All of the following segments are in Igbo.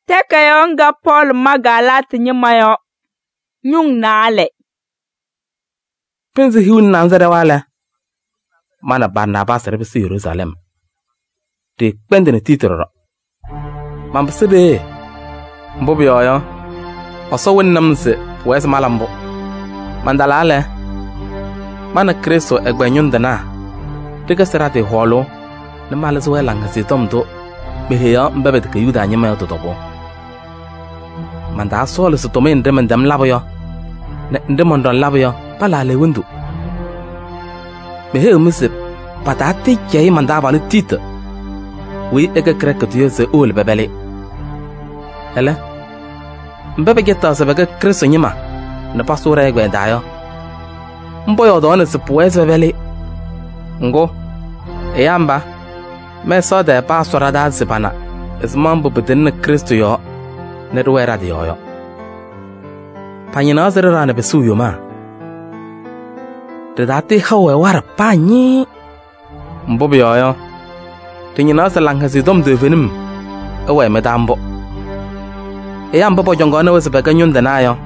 teka yonga Paul magalat nyimayo nyung nale. Penzi hiun nanzere wale. Mana Barnabas rebisi Jerusalem. Di kwendene titoro. Mambsebe. Mbobi yoyo. Oso wennamse wes malambo. Mandalale. Mana Kristo egbenyundana. Tika serati holo. Ne malas welanga sitomdo. Beheya mbebet ke yuda nyima totobo. Manda solo se tomen dem dem laboyo. Ne ndem ndon laboyo pala le wundu. Behe musip patati kei manda bali tita. Wi eke krekatu se ul bebele. Hele. Mbebe geta se bege Kristo nyima. Ne pastora egbe dayo. Mboyo dona se puese bebele. Ngo. Eyamba. Me so de pastora da sipana. Ismambu bedin Kristo yo. Ne ruera di yo. Panyina zere rana besu yo ma. De dati hawe war panyi. Mbobi yo. Tinyina se langhasi dom de venim. Ewe me dambo. Eyamba po jongona wese bega nyunda na yo.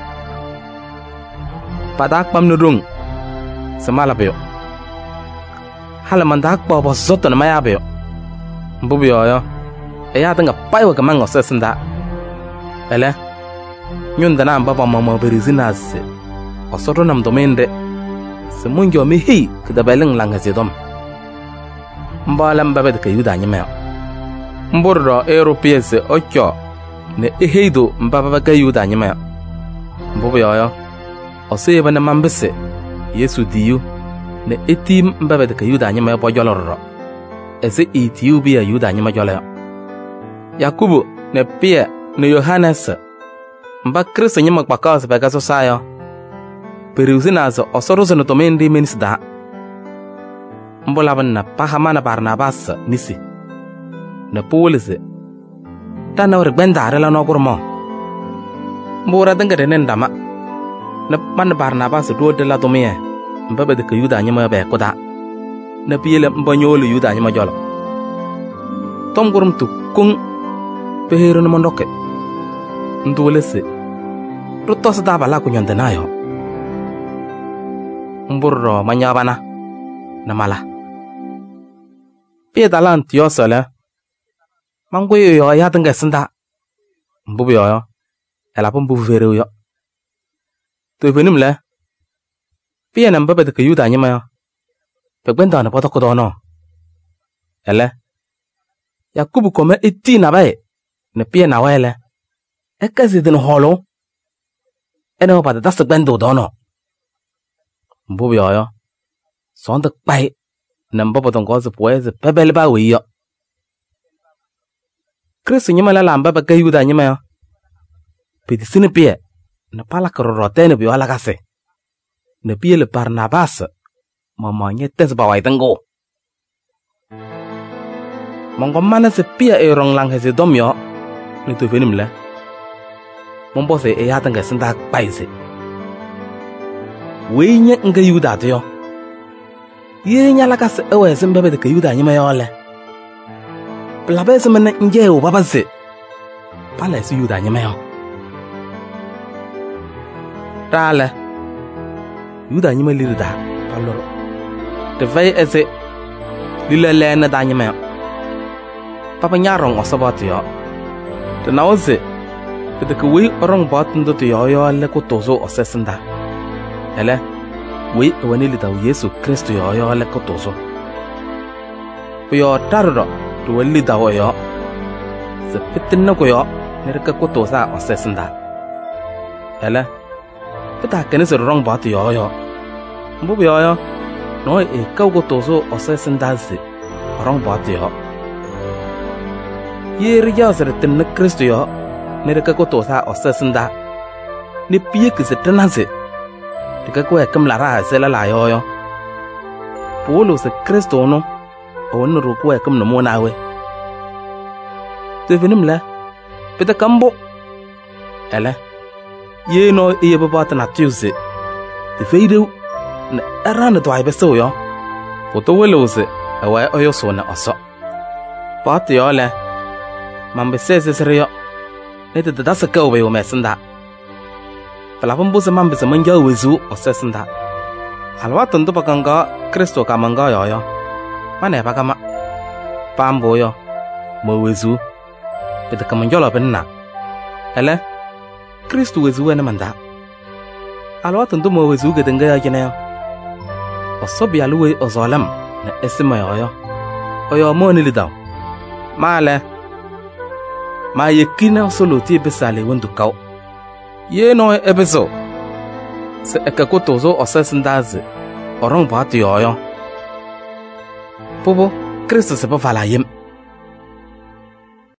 Padak pam nurung. Semala beyo. Hala mandak po bo soto na maya beyo. Mbubi yo. Eya tanga paiwa kamango sesenda. Ele. Nyunda na mbaba mama berizina se. Osoto nam domende. Se mungi wa mihi kidabeleng langhasi dom. Mbala mbabe de kayuda nyima. Mburro Europees ocho ne eheido mbaba kayuda nyima. Mbubi yo. Oseba na mambese Yesu diyu ne etim mbabe de kayuda nyima bo joloro. Ese Ethiopia yuda nyima jole. Yakubu ne Pia ne Yohanes mba Kristo nyima kwakaos bega so sayo. Peruzina zo osorozo no tomendi minisda. Mbolaban na pahamana Barnabas nisi. Ne Paulise. Tana ور gbendare la no gurmo. Mbura danga de nendama. Ne man Barnabas do de la domie. Mbabe de kayuda nyima be koda. Na piele mbanyolo yuda nyima jolo. Tom gurum tu kung peheru no mondoke. Ndolese. Rutos da bala kunyonde nayo. Mburro manyabana na mala. Pie dalan tiosole. Mangwe yo ya tanga senda. Mbubi yo. Ela pumbu veru yo. Tu venim le. Pie na mbabe de kayuda nyima yo. Pegbenda na potoko dono. Ele. Yakubu kome eti na bae. Ne pie na wele. Ekazi din holo. Ene opa de dasta gbendo dono. Mbubi yo. Sonda kpai. Na mbobo tongozi puwezi pebele ba wiyo. Kristo nyima la mbabe kayuda nyima yo. Piti sini pie. Ne pala karorotene biyo alakase. Ne pie le Barnabas. Mama nyetes bawai tenggo. Mongko mana sepia erong lang hese domyo. Nitu venim le. Mombo se eya tengga sentak paise. Weinya nga yuda to yo. Ye nya lakas ewe sembebe de yuda nyima yo le. Plabe se mena nje o baba se. Pala se yuda nyima yo. Tale. Yuda nyima lirida. Paloro. De vei ese lile lene danyime papa nyarong osobati yo de nawze de kuwi orong batndo to yo le ko tozo osesenda ele wi woni li taw Yesu Kristo yo le ko tozo yo tarro to wali dawo yo se pitin ko yo ne ka ko toza osesenda ele pita kene se rong bat yo mbu yo no e kaugo tozo osesendase orang batio yeri jasere ten Kristo yo nereka ko tosa osesenda ni pie kise tenase tika ko ekam lara sela la yo polo se Kristo no on ro ko ekam no monawe te venim la peta kambo ele ye no e baba na tiuse te feidu na arana to ay beso yo poto welose awa oyo sona oso pati yo le mambe sese serio ne de da se ka we o me senda pala pun bu se man be se man ja we zu o se senda alwa tun to pakanga Kristo ka manga yo mane pa kama pambo yo mo we zu be de kaman jolo benna ele Kristo we zu ne manda alwa tun to mo we zu ge denga ya kene yo o so bi alwe o zolam na esima yo mo ni lidaw male ma yekina solo ti besale wondu kaw ye no ebeso se ekakotozo osesindaze orong ba ti yo popo Kristo se pa fala yem